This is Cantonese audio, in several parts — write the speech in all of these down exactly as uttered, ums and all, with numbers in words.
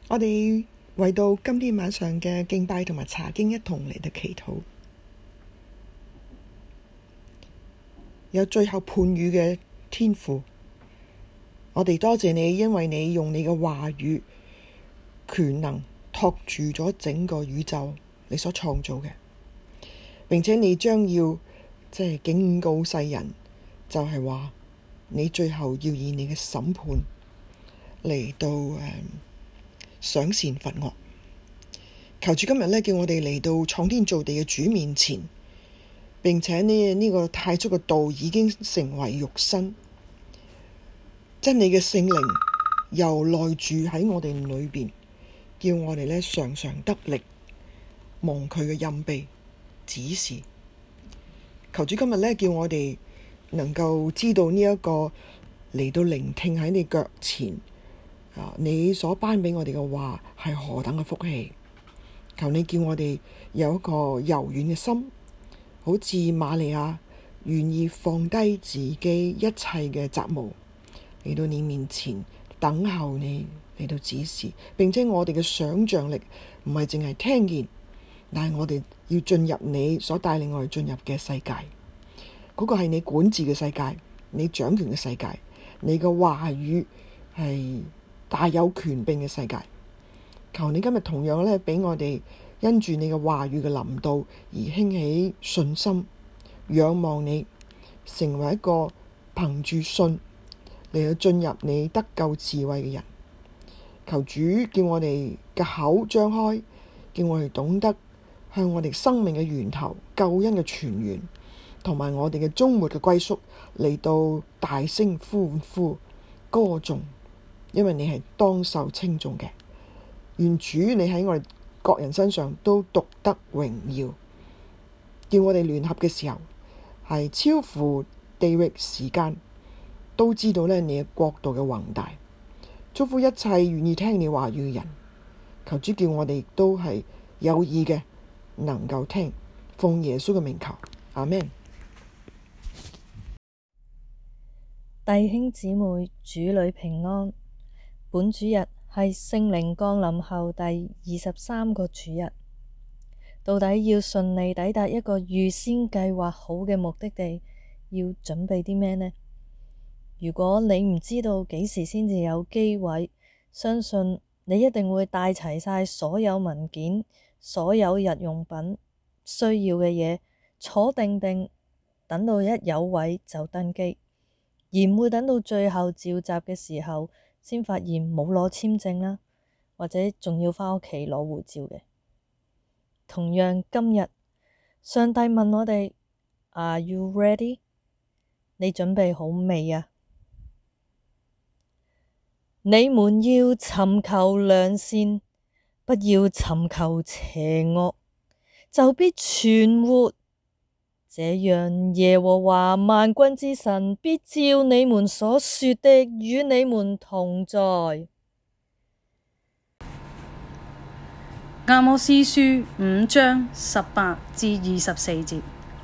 我哋為到今天晚上嘅敬拜同埋查經一同嚟到祈禱。有最後判語嘅天父，我哋多謝你，因為你用你嘅話語權能托住咗整個宇宙，你所創造嘅，並且你將要即係警告世人，就係話你最後要以你嘅審判嚟到誒賞善罰惡。求主今日咧，叫我哋嚟到創天造地嘅主面前，並且呢呢個太初嘅道已經成為肉身，真理嘅聖靈又內住喺我哋裏邊，叫我哋咧常常得力，蒙佢嘅蔭庇指示。求主今日咧，叫我哋能夠知道呢一個嚟到聆聽喺你腳前啊，你所頒俾我哋嘅話係何等嘅福氣。求你叫我哋有一個柔軟嘅心，好似瑪利亞願意放低自己一切嘅責務嚟到你面前等候你嚟到指示，並且我哋嘅想象力唔係淨係聽見，但係我哋要進入你所帶領我哋進入嘅世界，嗰個係你管治嘅世界，你掌權嘅世界，你嘅話語係大有權柄嘅世界。求你今日同樣咧，俾我哋因住你嘅話語嘅臨到而興起信心，仰望你，成為一個憑住信嚟到進入你得救智慧嘅人。求主叫我哋嘅口張開，叫我哋懂得向我哋生命嘅源頭、救恩嘅泉源，同埋我哋嘅終末嘅歸宿嚟到大聲歡呼歌頌，因為你係當受稱頌嘅。願主你喺我哋各人身上都獨得榮耀，叫我哋聯合嘅時候係超乎地域時間，都知道咧你嘅國度嘅宏大。祝福一切願意聽你話語嘅人，求主叫我哋都係有意嘅，能夠聽，奉耶穌嘅名求，阿們。 弟兄姊妹，主裏平安。本主日係聖靈降臨後第二十三個主日，到底要順利抵達一個預先計劃好嘅目的地，要準備啲咩呢？如果你唔知道幾時先至有機位，相信你一定會帶齊晒所有文件、所有日用品需要嘅嘢，坐定定，等到一有位就登機，而唔會等到最後召集嘅時候先發現冇攞簽證啦，或者仲要返屋企攞護照嘅。同樣今日，上帝問我哋 Are you ready？ 你準備好未啊？你們要尋求良善，不要尋求邪惡，就必存活。這樣耶和華萬軍之神必照你們所說的與你們同在。 阿摩司書五章十八至二十四節。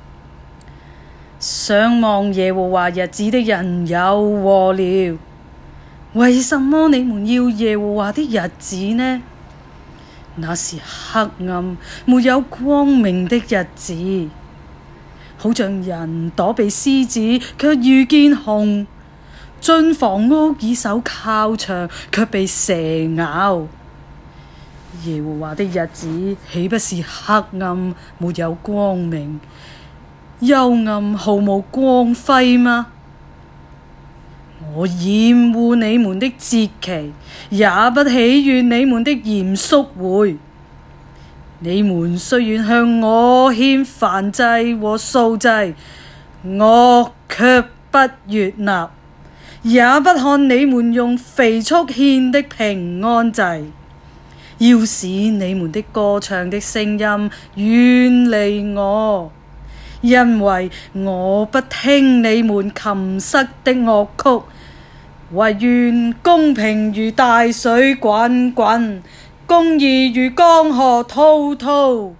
想望耶和華日子的人有禍了！為什麼你們要耶和華的日子呢？那是黑暗沒有光明的日子，好像人躲避獅子卻遇見熊，進房屋以手靠牆卻被蛇咬。耶和華的日子豈不是黑暗沒有光明，幽暗毫無光輝嗎？我厭惡你們的節期，也不喜悅你們的嚴肅會。你們雖願向我獻燔祭和素祭，我卻不悅納，也不看你們用肥畜獻的平安祭。要使你們的歌唱的聲音遠離我，因為我不聽你們琴瑟的樂曲。惟願公平如大水滾滾，公義如江河滔滔。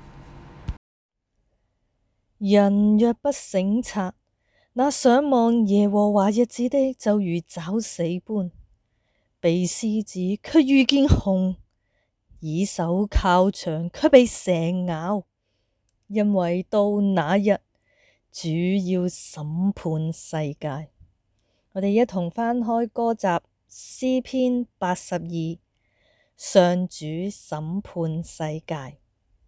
人若不省察，那想望耶和華日子的就如找死般， 避獅子卻遇見熊，以手靠牆卻被蛇咬，因為到那日主要審判世界。我哋一同翻開歌集詩篇八十二，上主審判世界。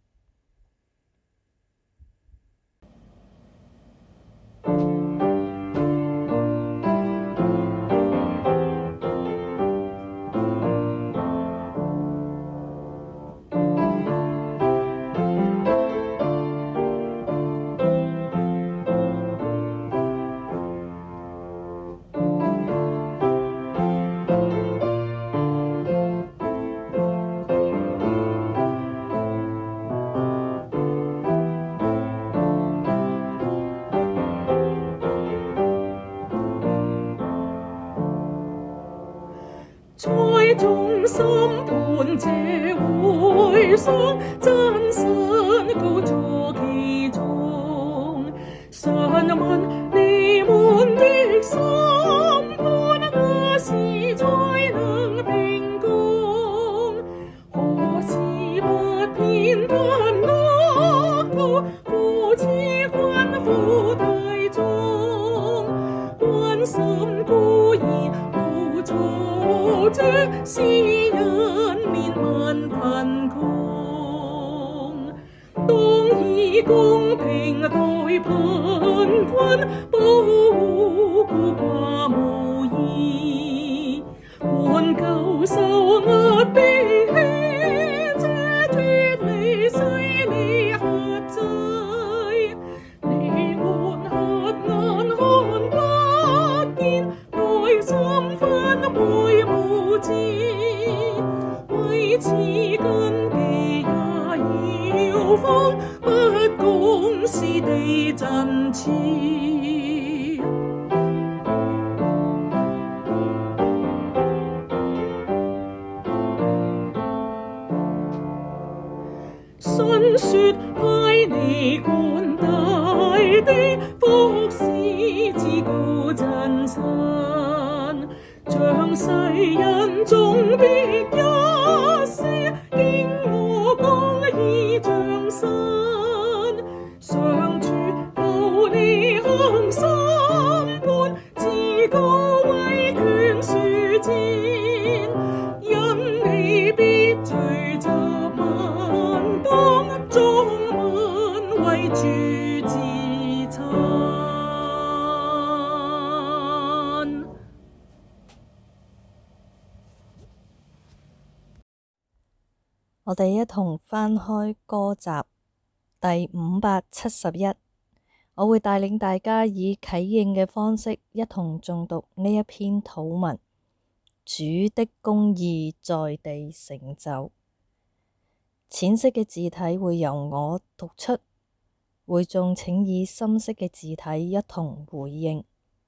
在眾審判者會所，真神高坐其中。詢問你們的審判，那時才能平公。可是不偏袒惡徒，故此困苦大眾。關心孤兒無助者，施恩憐憫貧窮，當以公平待貧困，保護孤寡無依，援救受壓迫棄者，脫離勢利轄制。你們瞎眼看不見，內心昏昧無知，為此根基也要放，不公是地震次。信說派你管大地，服侍至高真神，將世人終必一死，經我公義將身。上主求你行審判，至高威權殊戰，因你必聚集萬邦，眾民為主自親。 我哋一同翻開歌集第五百七十一，我會帶領大家以啟應嘅方式一同誦讀呢一篇禱文。主的公義在地成就。淺色嘅字體會由我讀出，會眾請以深色嘅字體一同回應。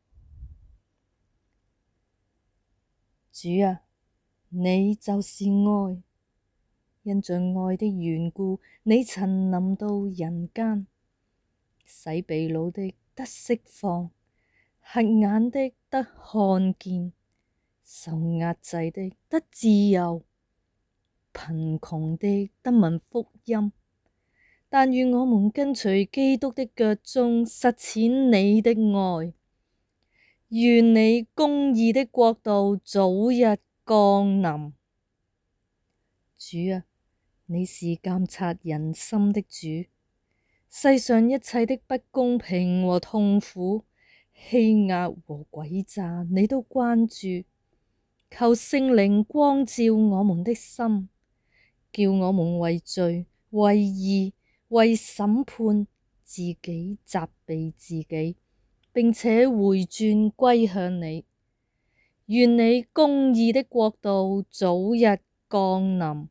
主啊，你就是愛。因着愛的緣故，你曾臨到人間，使被擄的得釋放，瞎眼的得看見，受壓制的得自由，貧窮的得聞福音。但願我們跟隨基督的腳蹤，實踐你的愛。願你公義的國度早日降臨。主啊，你是鑒察人心的主，世上一切的不公平和痛苦、欺壓和詭詐，你都關注。求聖靈光照我們的心，叫我們為罪、為義、為審判自己責備自己，並且回轉歸向你。願你公義的國度早日降臨。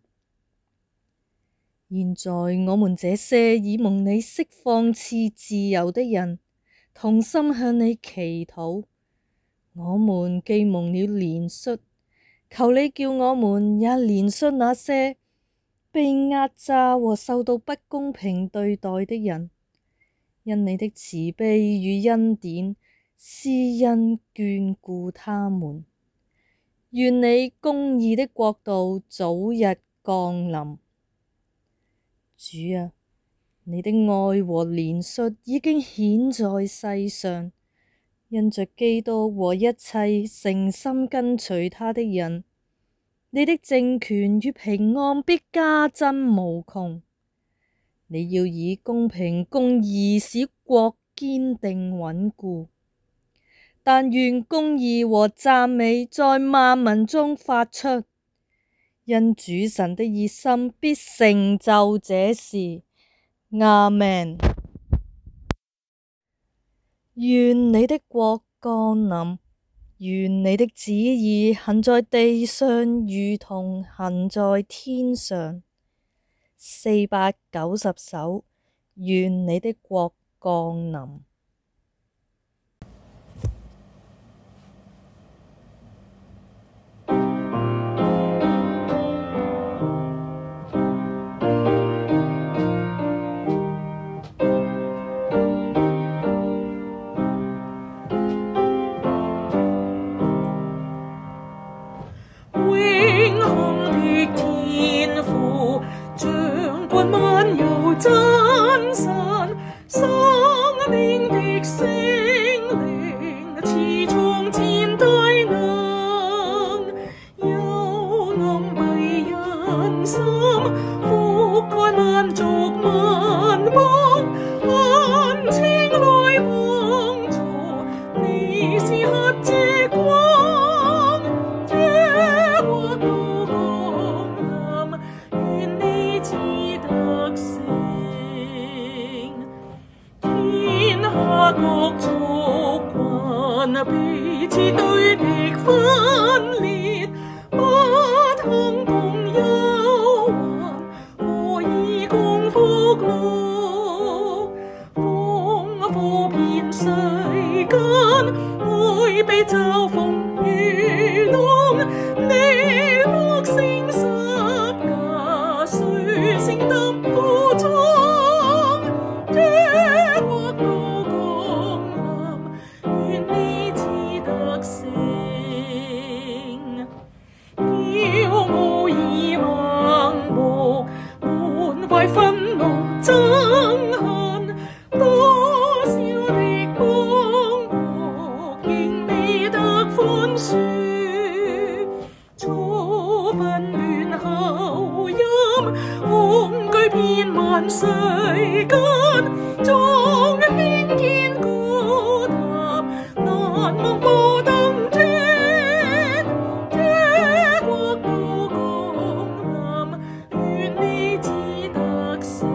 現在我們這些已蒙你釋放賜自由的人，同心向你祈禱。我們既蒙了憐恤，求你叫我們也憐恤那些被壓榨和受到不公平對待的人，因你的慈悲與恩典，施恩眷顧他們。 願你公義的國度早日降臨。主啊，你的愛和憐恤已經顯在世上，因着基督和一切誠心跟隨他的人，你的政權與平安必加增無窮。你要以公平公義使國堅定穩固，但願公義和讚美在萬民中發出，因主神的熱心必成就這事。阿們。願你的國降臨，願你的旨意行在地上，如同行在天上。四百九十首，願你的國降臨。 真神，生命的聖靈，賜從前大能，幽暗蔽人心，覆蓋萬族萬邦，懇請來幫助，你是瞎之光，這國度降臨，願你至得勝。各族群彼此對敵分裂，不肯共憂患，何以共福樂？豐富遍世間，愛被嘲諷愚弄，你得勝十架，誰承擔負重？憤怒憎恨，多少的邦國仍未得寬恕，錯紛亂口音，恐懼遍萬世間，縱輕見高塔，難望步登天，這國度降臨，願你至得勝。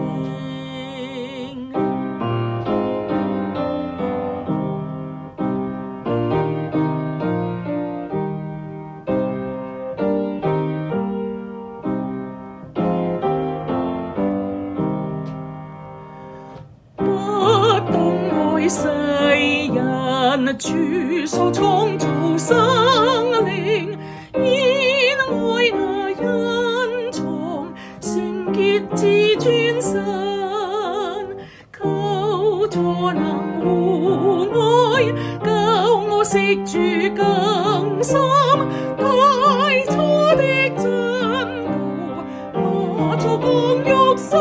不懂愛世人，主所創造生靈，現愛那隱藏聖潔至尊神，求助能互愛，教我識主更深，太初的真道，化作光肉身。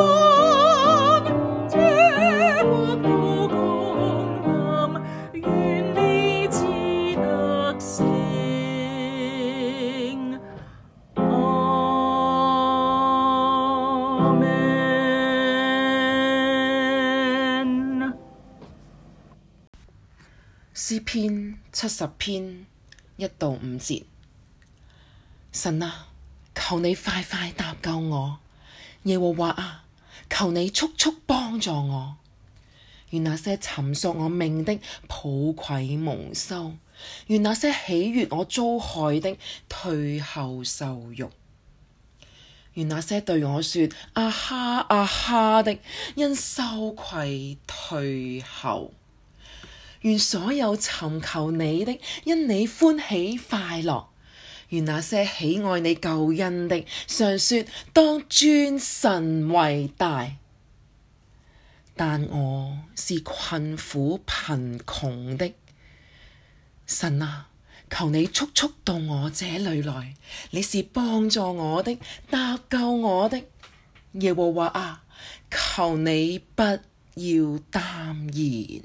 詩篇七十篇一到五節。神啊，求你快快搭救我，耶和華啊，求你速速幫助我。願那些尋索我命的抱愧蒙羞，願那些喜悅我遭害的退後受辱。願那些對我說啊哈啊哈的，因羞愧退後。願所有尋求你的，因你歡喜快樂。願那些喜愛你救恩的，常說當尊神為大。但我是困苦貧窮的，神啊， 求你速速到我這裏來，你是幫助我的，搭救我的。耶和華啊，求你不要耽延。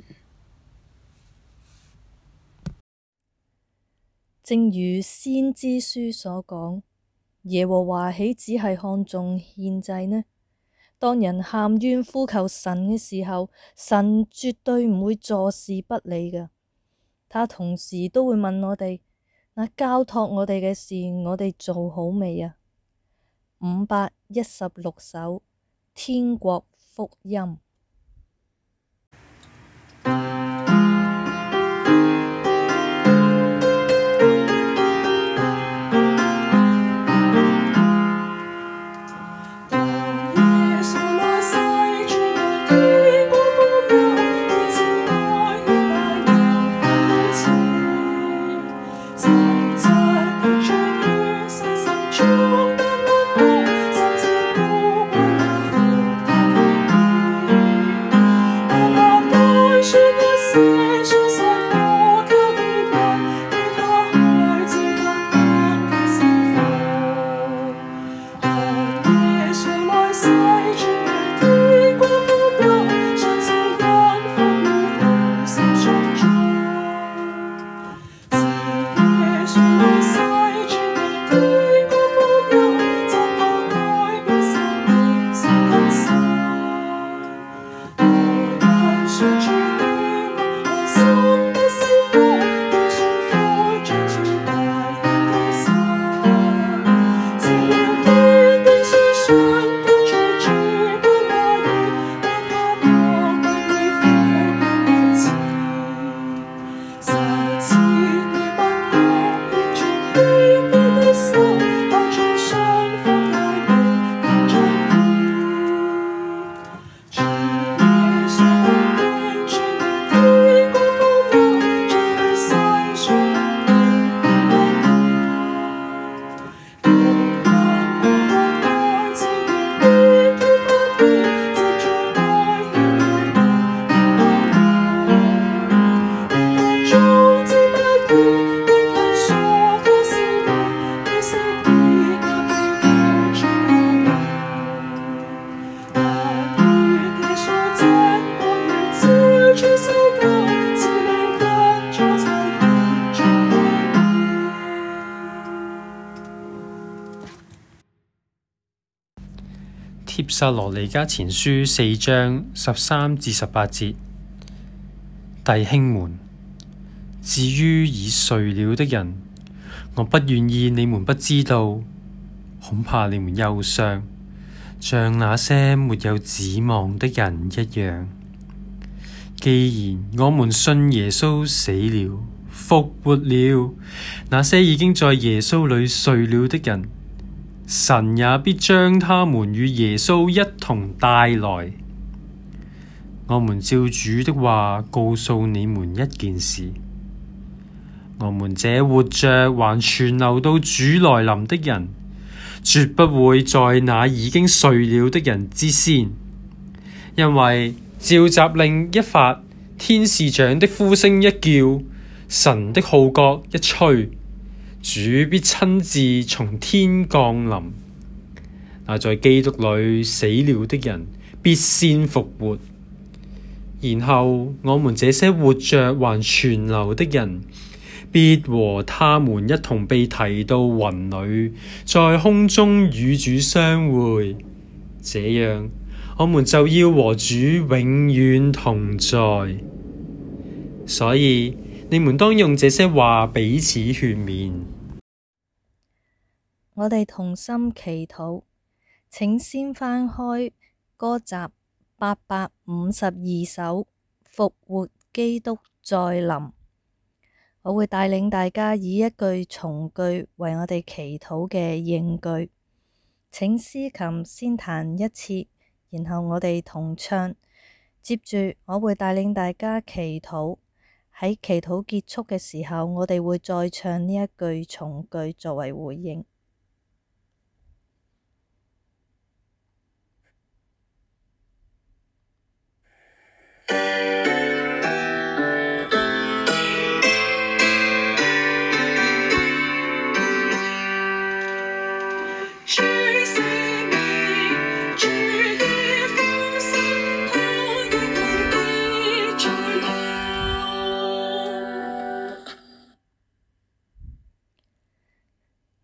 正如先知書所講，耶和華豈只係看重獻祭呢？當人喊冤呼求神嘅時候，神絕對唔會坐視不理㗎。他同時都會問我哋：那交託我哋嘅事，我哋做好未啊？五百一十六首天國福音。 帖撒羅尼迦前書四章十三至十八節，弟兄們，至於已睡了的人，我不願意你們不知道，恐怕你們憂傷，像那些沒有指望的人一樣。既然我們信耶穌死了，復活了，那些已經在耶穌裏睡了的人，神也必將他們與耶穌一同帶來。我們照主的話告訴你們一件事：我們這活着還存留到主來臨的人，絕不會在那已經睡了的人之先。因為召集令一發，天使長的呼聲一叫，神的號角一吹，主必親自從天降臨。那在基督裏死了的人必先復活，然後我們這些活着還存留的人，必和他們一同被提到雲裏，在空中與主相會。這樣，我們就要和主永遠同在。所以，你們當用這些話彼此勸勉。 我哋同心祈禱，請先翻開歌集八百五十二首《復活基督再臨》，我會帶領大家以一句從句為我哋祈禱嘅應句。請司琴先彈一次，然後我哋同唱。接住我會帶領大家祈禱，喺祈禱結束嘅時候，我哋會再唱呢一句從句作為回應。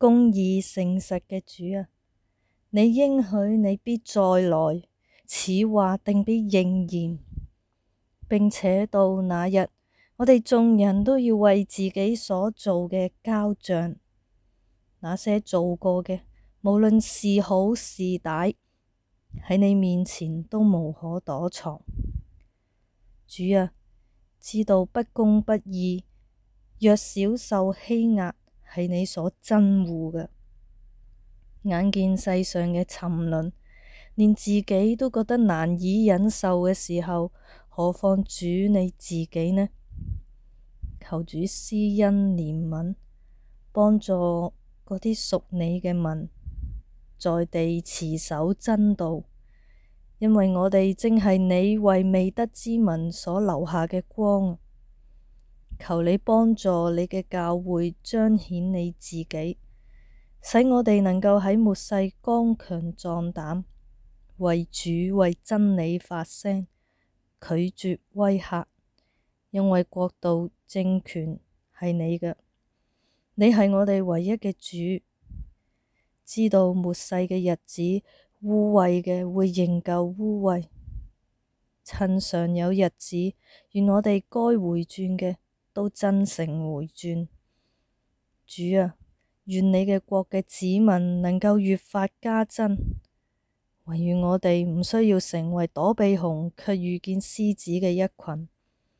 公義誠實嘅主啊，你應許你必再來，此話定必應驗。並且到那日，我哋眾人都要為自己所做嘅交賬。那些做過嘅，無論是好是歹，喺你面前都無可躲藏。主啊，知道不公不義、弱小受欺壓係你所憎惡嘅。眼見世上嘅沉淪，連自己都覺得難以忍受嘅時候，何況主你自己呢？求主施恩憐憫，幫助嗰啲屬你嘅民，在地持守真道，因為我哋正係你為未得之民所留下嘅光。求你幫助你嘅教會彰顯你自己，使我哋能夠喺末世剛強壯膽，為主為真理發聲，拒絕威嚇，因為國度政權係你嘅，你係我哋唯一嘅主。知道末世嘅日子，污穢嘅會仍舊污穢，趁常有日子，願我哋該回轉嘅都真誠回轉。主啊，願你嘅國嘅子民能夠越發加增，惟願我哋唔需要成為躲避熊，卻遇見獅子嘅一群。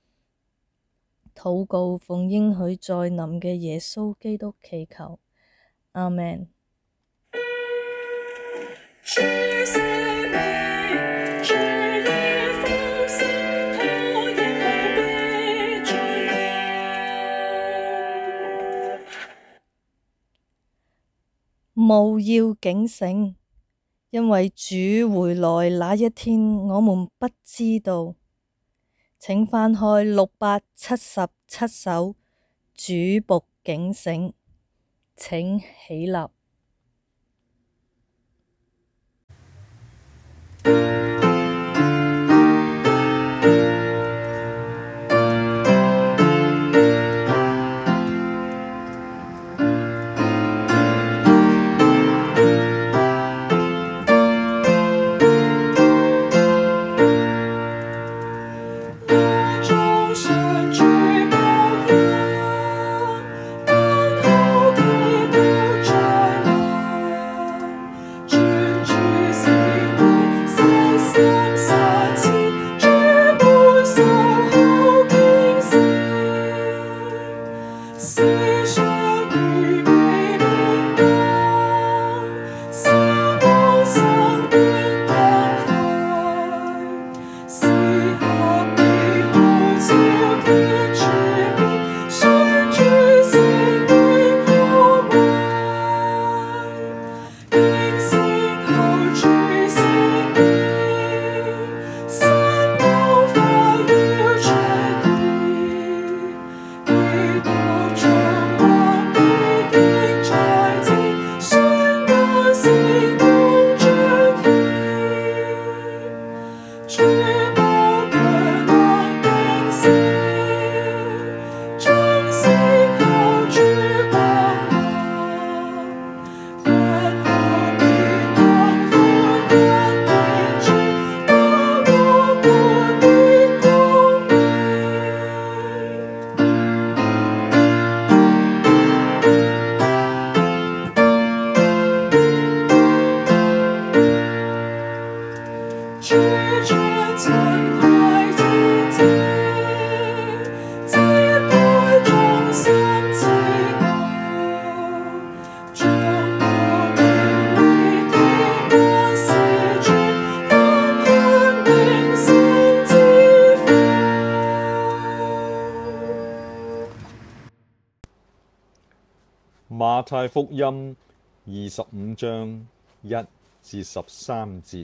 禱告奉應許再臨嘅耶穌基督祈求，阿們。務要警醒，因為主回來那一天，我們不知道。請翻開六百七十七首，主僕警醒，請起立。 馬太福音二十五章一至十三節。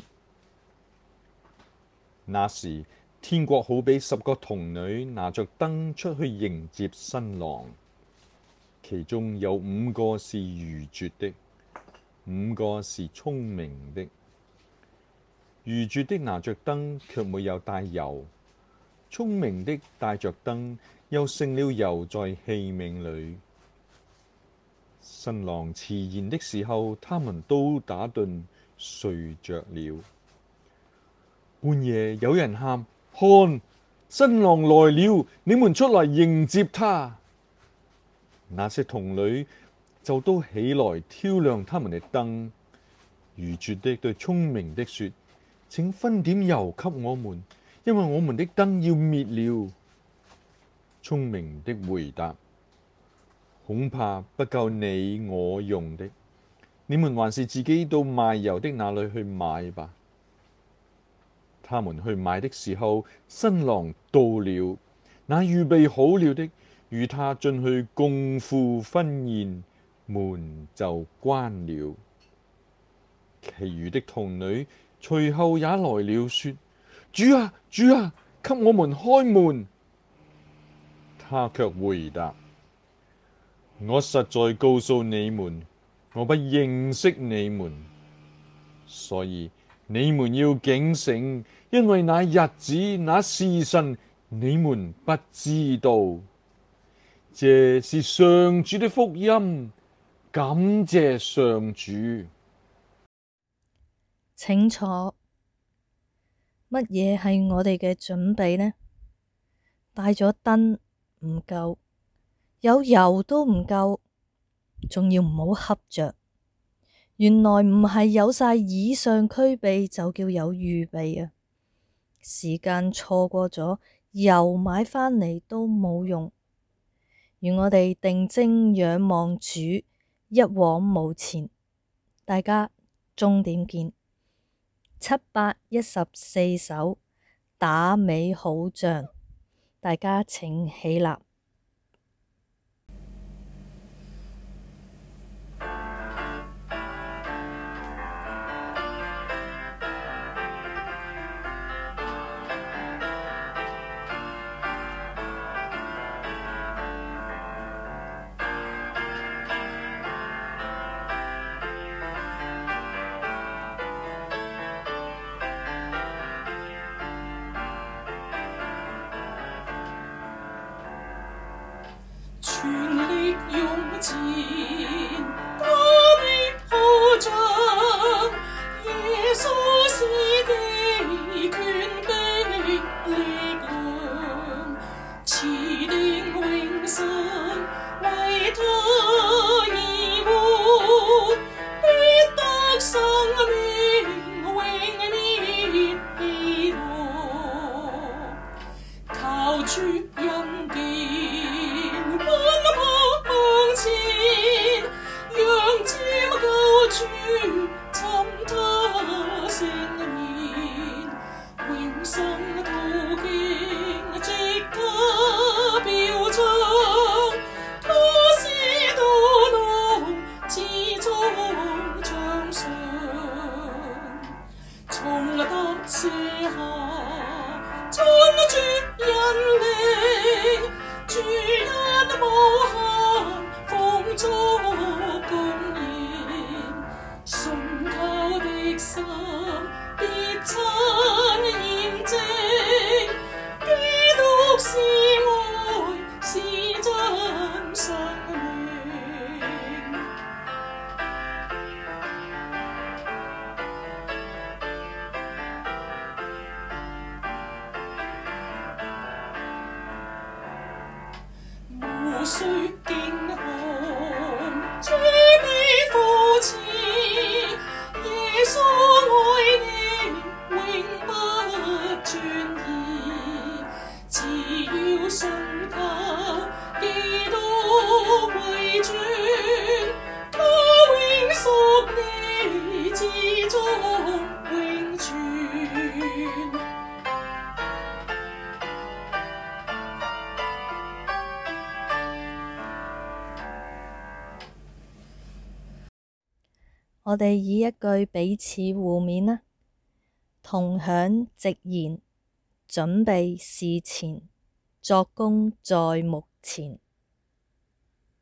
那時，天國好比十個童女拿着燈出去迎接新郎，其中有五個是愚拙的，五個是聰明的。愚拙的拿着燈，卻沒有帶油；聰明的帶着燈，又盛了油在器皿裏。 新郎遲延的時候，他們都打盹睡着了。半夜有人喊：看，新郎來了，你們出來迎接他。那些童女就都起來挑亮他們的燈。愚拙的對聰明的說：請分點油給我們，因為我們的燈要滅了。聰明的回答：恐怕不夠你我用的，你們還是自己到賣油的那裏去買吧。他們去買的時候，新郎到了，那預備好了的與他進去共赴婚宴，門就關了。其餘的童女隨後也來了，說：主啊，主啊，給我們開門。他卻回答：我實在告訴你們，我不認識你們，所以你們要警醒，因為那日子、那時辰，你們不知道。這是上主的福音，感謝上主。 請坐。乜嘢係我哋嘅準備呢？帶咗燈唔夠，有油都唔夠，仲要唔好瞌着。原來唔係有晒以上俱備就叫有預備啊！時間錯過咗，油買返嚟都冇用。願我哋定睛仰望主，一往無前。大家終點見。七百一十四首打尾好仗，大家請起立。 全力勇戰，打尾好仗，耶穌是地權的力量，賜定永生為他而活，必得生命永滅喜樂，靠主恩典。主尋他聖面，永生途徑藉他表彰，他是道路始終暢順，從得舍下親主引領，主恩無限豐足供應。信靠的心必親驗證，基督是愛，是真生命。無需驚恐，主必扶持。耶穌愛你，永不轉移，只要信靠基督為主，他永屬你，至終永存。 我哋以一句彼此互勉啦，同享直言，準備事前，作工在目前。